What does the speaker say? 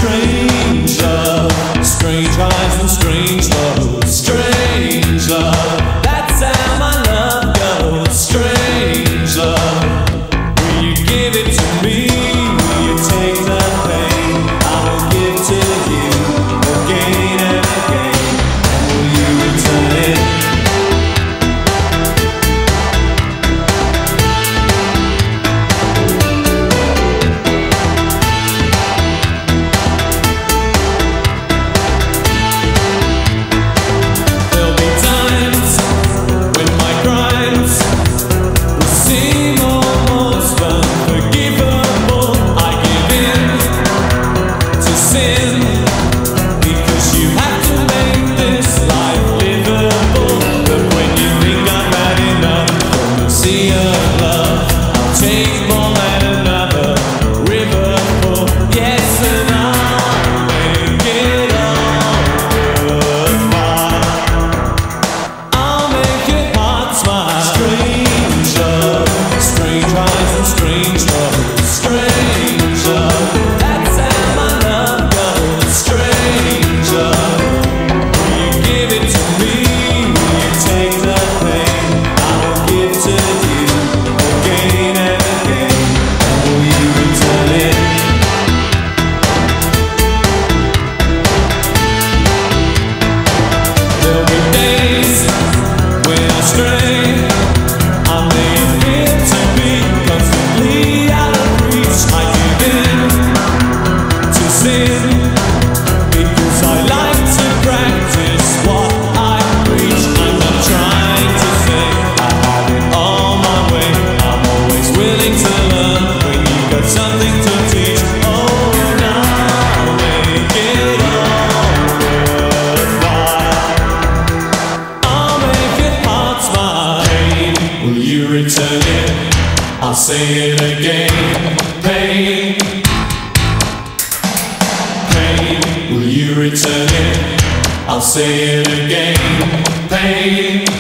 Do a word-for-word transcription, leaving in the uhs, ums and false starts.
Strange love, strange highs and strange lows. Strange love, that's how my love goes. Strange love, will you give it to me? Will you take the pain I will give to you again and again? And will you return it? Return it, I'll say it again. Pain, pain, will you return it? I'll say it again. Pain.